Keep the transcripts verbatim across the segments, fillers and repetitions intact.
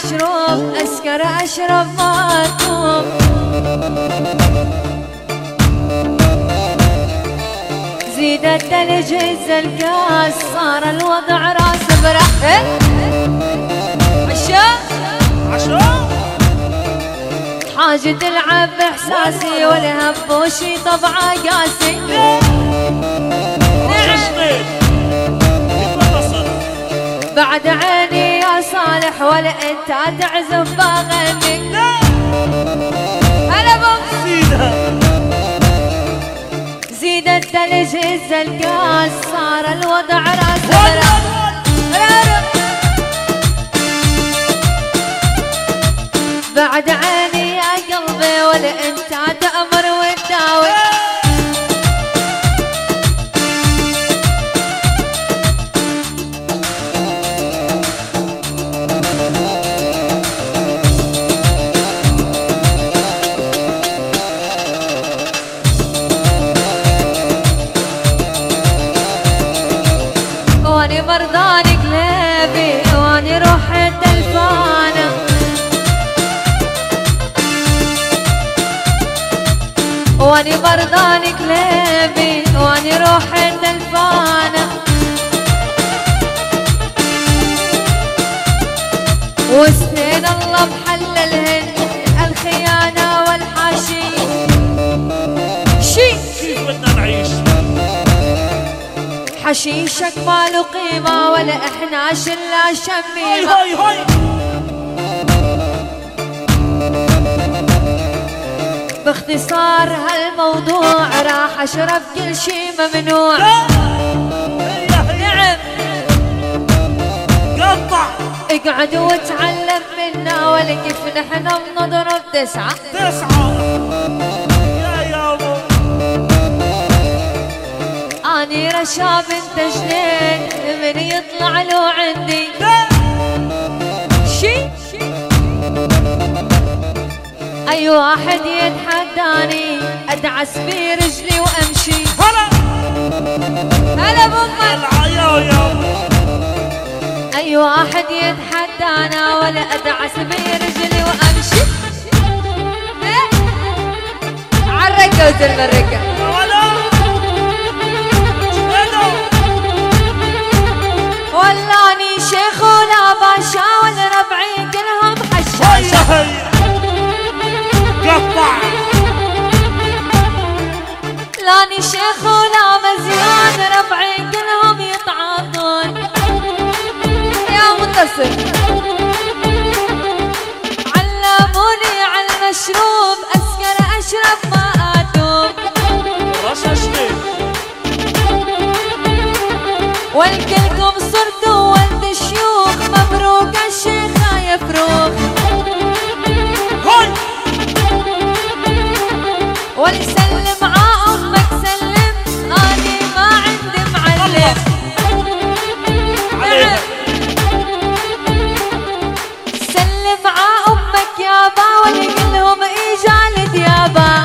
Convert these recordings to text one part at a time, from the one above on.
المشروب أسكر أشرب ما أتوب. زيد الثلج هز الكاس صار الوضع راس برا. عشا عشا حاجة تلعب بإحساسي والهبوشي طبعه قاسي. بعد عيني يا صالح ولا انت تعزف بغني. هلا بابا زيد الثلج هز الكاس صار الوضع راس برا. بعد عيني يا قلبي ولا انت تأمر وتداوي. واني مرضاني قلبي واني روحي تلفانة. واني مرضاني قلبي واني روحي تلفانة. وسنين الله محللهن الخيانة والحاشي. شي كيف بدنا نعيش؟ حشيشك ما له قيمة ولا احنا شلا شميمة. هاي هاي باختصار هالموضوع راح اشرب كل شي ممنوع. نعم قطع اقعد وتعلم منا ولا كيف نحن بنضرب تسعة تسعة. يا يابا اني رشاب انت جنين من يطلع له عندي شي. اي واحد يتحداني ادعس برجلي وامشي. هلا هلا بامك يا يابا. اي واحد يتحدانا ولا ادعس برجلي وامشي. عالرقة وزلم الرقة. ولاني شيخ ولا باشا ولا ربعي كلهم حشاشة. قطع لاني شيخ ولا مزيان ربعي كلهم يتعاطون. يا منتصر علموني على المشروب أسكر أشرب ما أتوب. رششني والكلكم صرتوا ولد الشيوخ مبروك الشيخ يفروخ. ولسلم ع أمك سلم أني ما عندي معلم. عليها سلم ع أمك يابا ولقلهم إيجالد يابا.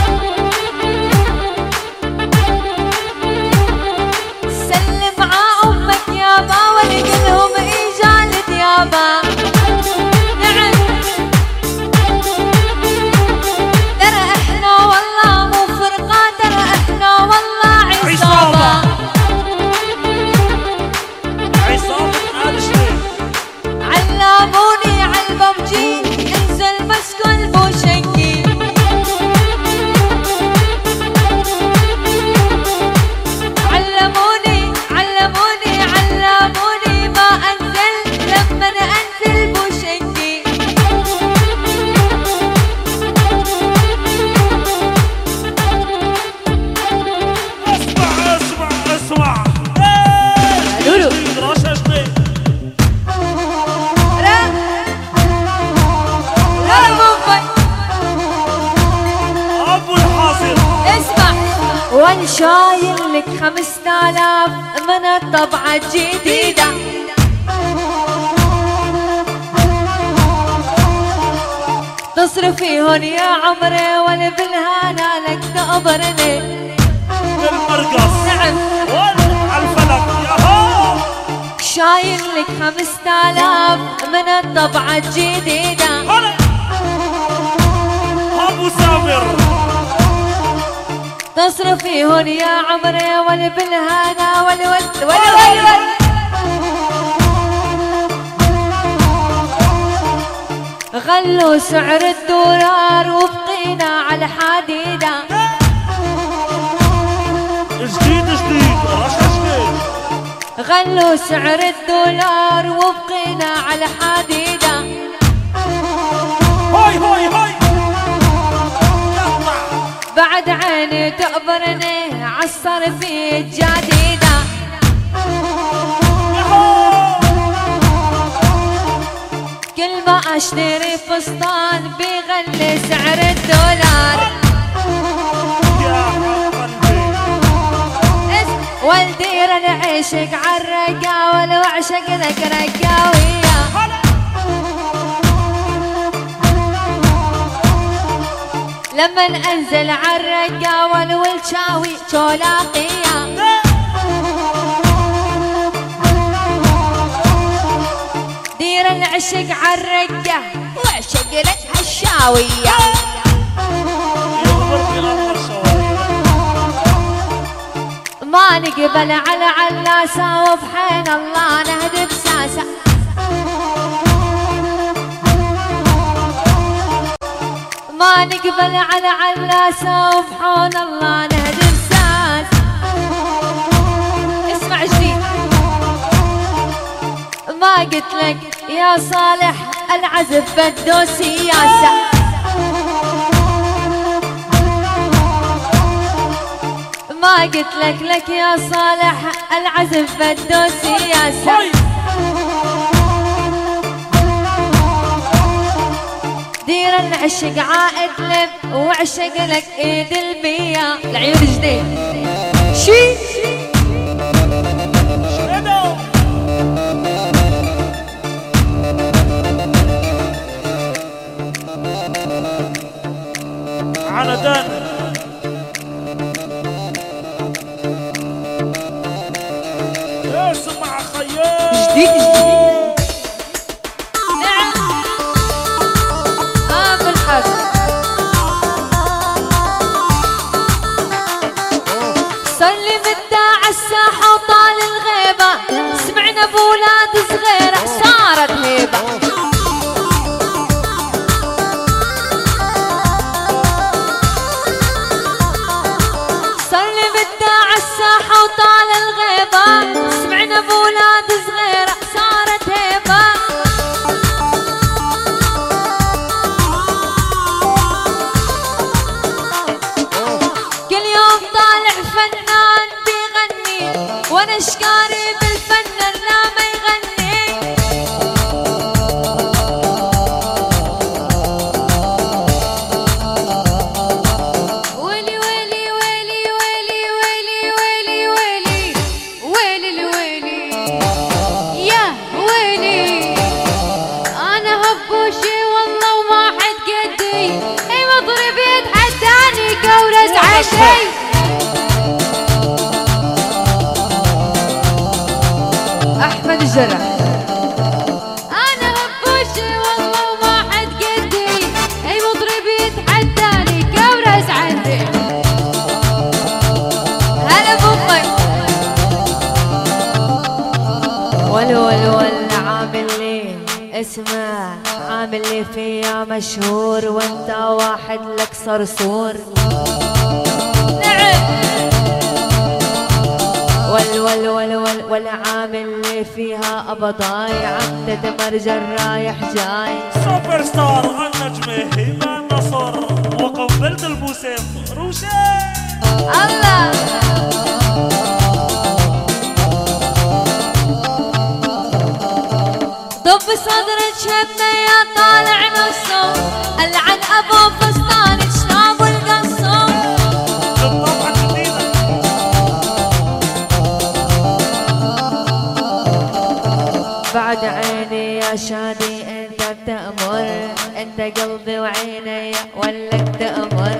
سلم ع أمك يابا ولقلهم إيجالد يابا. نعم ترى احنا والله مو فرقة ترى احنا والله عصابة. عصابة آل شريف. علموني عالببجي انزل مسكوا البوشنكي. علموني علموني علموني ما انزل لما انزل بوشنكي. اسمع اسمع اسمع لولو رششني لا لا بابا ابو الحاصل. اسمع وان شايل لك خمسة آلاف من الطبعة الجديدة. تصرفيهن يا عمري ولا بالهنا لك تقبرني. بالمرقص نعم والفلك يا هو. شايل لك خمسة آلاف من الطبعة الجديدة. ابو سامر تصرفيهن يا عمري ول بالهنا ول ول ول ول ول غلوا سعر الدولار وبقينا على حديدة. جديد جديد رشا جديد. غلوا سعر الدولار وبقينا على حديدة. هاي هاي هاي بعد عيني تقبرني عالصرف الجديدة. كل ما اشتري فستان بيغلي سعر الدولار. يا قلبي والدير العشق عالرقاوة وعشق لك رقاوية. لما انزل عالرقاوة والشاوي شولاقية. دير العشق عالرقة وعشق لك هالشاوية. ما نقبل على علاسة وبحين الله نهدي بساسة. ما نقبل على علاسة وبحين الله نهدي بساسة. اسمع جديد. ما قلت لك يا صالح العزف بده سياسة. ما قلت لك لك يا صالح العزف بده سياسة. دير العشق عائد لب وعشق لك ايد البيا. العيون جديد شي عندن اسمع خيال جديد جديد. نعم ابو الحق صلي بالداع الساحة وطال الغيبة. سمعنا بولاد صغيرة صارت هيبة. صلي بالداع الساحة وطال الغيبة. سمعنا بولاد صغيرة صارت هيبة. كل يوم طالع فنان بيغني وانا اشكاري بالفنان لا ما يغني. ويلي ويلي ويلي ويلي ويلي ويلي ويلي ويلي الويلي يا ويلي. انا هبوشي والله وما حد قدي. اي مضرب يتحداني كورس عشي. احمد الجرح. انا هبوشي والله وما حد قدي. اي مضرب يتحداني كورس عندي. هلا بامك ول ول ول عامل لي اسمع عامل لي فيها مشهور وانت واحد لك صرصور. نعم ول ول ول ول ول عامل لي فيها ابضاي. عمدة مرجل رايح جاي. سوبر ستار النجمة هبة نصر وقنبلة الموسم روشة. الله ضب صدرك شبنا يا طالع نصه. العن ابو فستان شناب القصه. الطبعة الجديدة بعد عيني يا شادي انت بتأمر. انت قلبي وعيني ولك تأمر.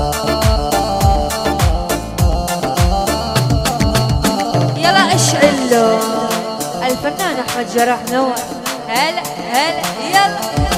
يلا اشعل له الفنان احمد جرح نور. هلا هلا يلا.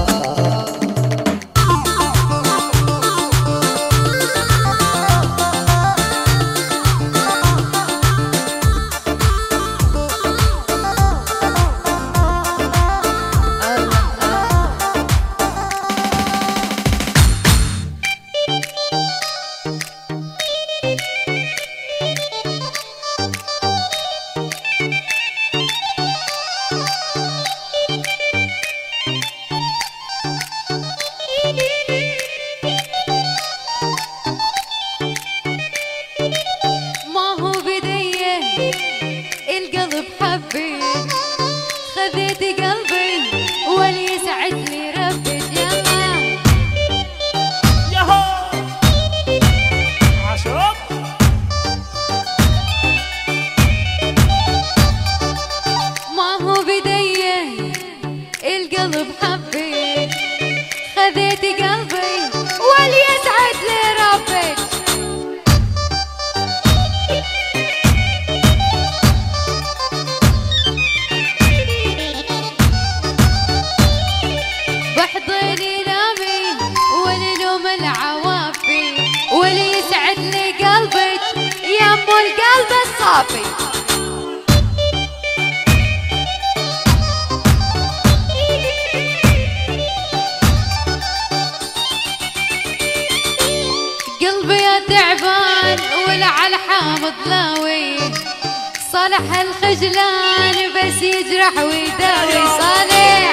صالح الخجلان بس يجرح ويداوي. صالح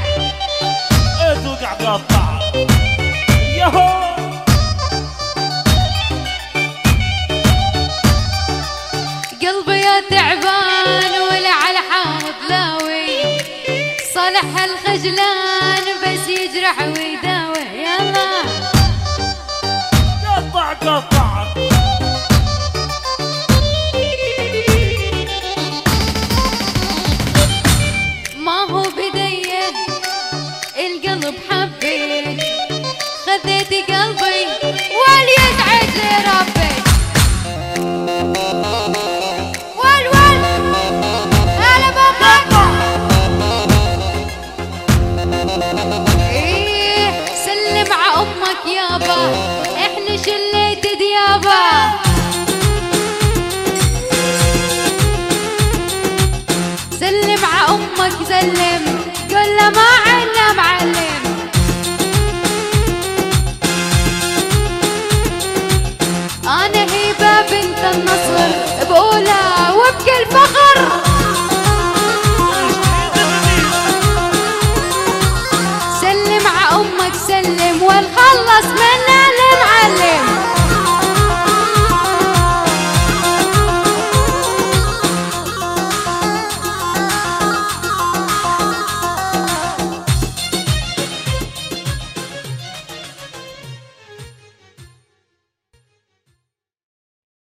توقع قطع ياهو. قلبي يا تعبان ولا على حامض لاوي. صالح الخجلان بس يجرح ويداوي. يلا قطع قطع. القلب حبيت خذيت قلبي وليسعد لي ربي. ول ول هلا بابا. ايه سلم ع امك يابا احنا شليت ديابا. سلم ع امك سلم قول له ما عنا معلم. أنا هبة بنت النصر بقولها وبكل فخر. سلم ع أمك سلم ونخلص منها المعلم.